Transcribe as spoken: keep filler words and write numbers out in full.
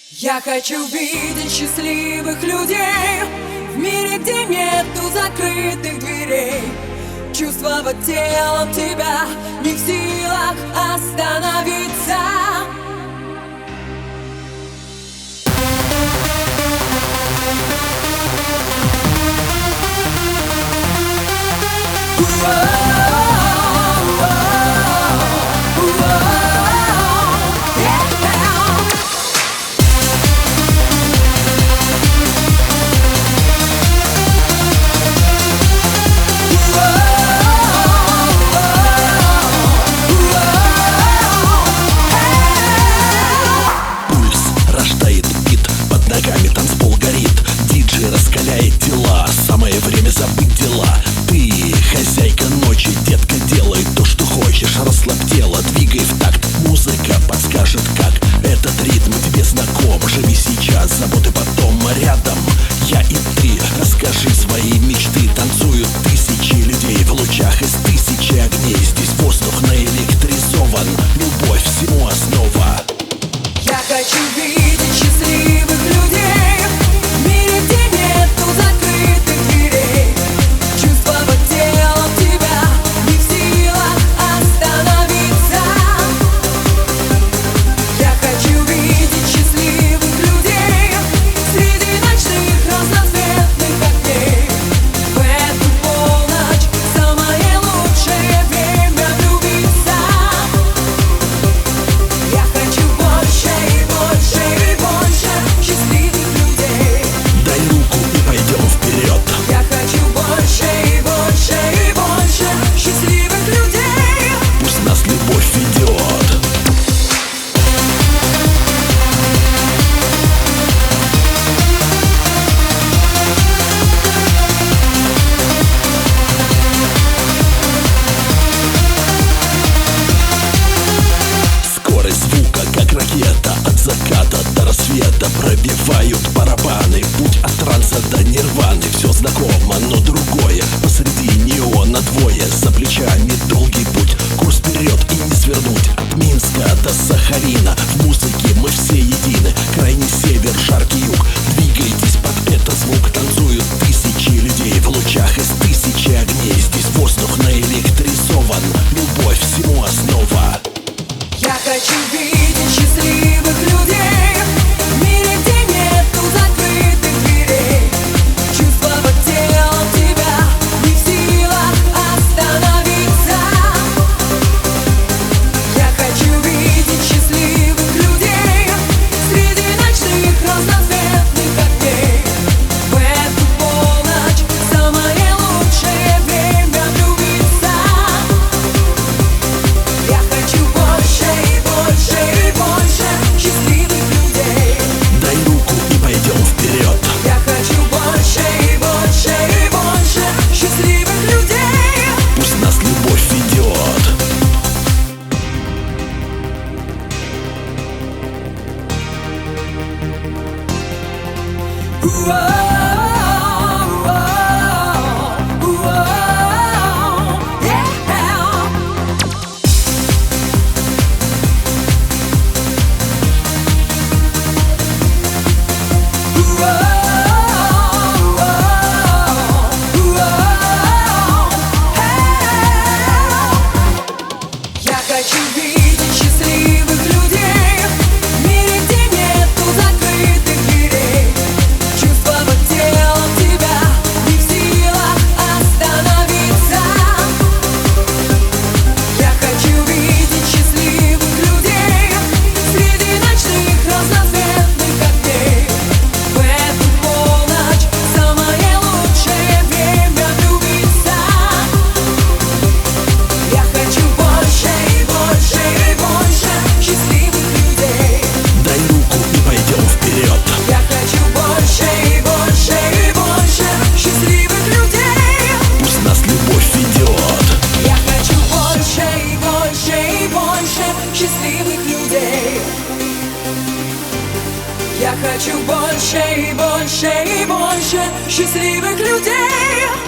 Я хочу видеть счастливых людей в мире, где нету закрытых дверей. Чувствовать телом тебя, не в силах остановиться. Ногами танцпол горит, диджей раскаляет тела. Самое время забыть дела. Ты хозяйка ночи, детка, делай то, что хочешь. Расслабь тело, двигай в такт. Музыка подскажет, как этот ритм тебе знаком. Живи сейчас, заботы потом. Рядом я и ты. Расскажи свои мечты. Танцуют тысячи людей в лучах из тысячи огней. Здесь воздух наэлектризован. Любовь всему основа. Я хочу видеть счастливых людей в мире, где нету закрытых дверей. Чувствовать телом тебя, не в силах остановиться. Я хочу видеть счастливых людей среди ночных разноцветных огней. В эту полночь самое лучшее время влюбиться. Я хочу больше и больше и больше счастливых людей. Дай руку и пойдем вперед. Я хочу больше и больше и больше счастливых людей. Пусть нас любовь ведет. Скорость звука, как ракета, от заката до рассвета. Пробивают барабаны, путь от транса до нирваны. Все знакомо, но другое. Посреди неона двое, за плечами долгий путь. Курс вперед и не свернуть. От Минска до Сахалина, в музыке мы все едины. Крайний север, жаркий юг, двигайтесь под этот звук. Танцуют тысячи людей в лучах из тысячи огней. Здесь воздух наэлектризован. Любовь всему основа. Я хочу видеть счастливых людей в мире, где нету закрытых дверей. Чувствовать телом тебя, не в силах остановиться. Я хочу видеть счастливых людей среди ночных разноцветных огней. В эту полночь самое лучшее время влюбиться. Я хочу больше и больше и больше счастливых людей. Дай руку и пойдем вперед. Я хочу больше и больше и больше счастливых людей. Пусть нас любовь ведет. Я хочу видеть счастливых людей в мире, где нету закрытых дверей. Чувствовать телом тебя, не в силах остановиться. Я хочу видеть счастливых людей среди ночных разноцветных огней. В эту полночь самое лучшее время влюбиться. Я хочу больше и больше и больше счастливых людей. Дай руку и пойдем вперед. Я хочу больше и больше и больше счастливых людей. Пусть нас любовь ведет. Я хочу больше и больше и больше счастливых людей. Я хочу больше и больше и больше счастливых людей.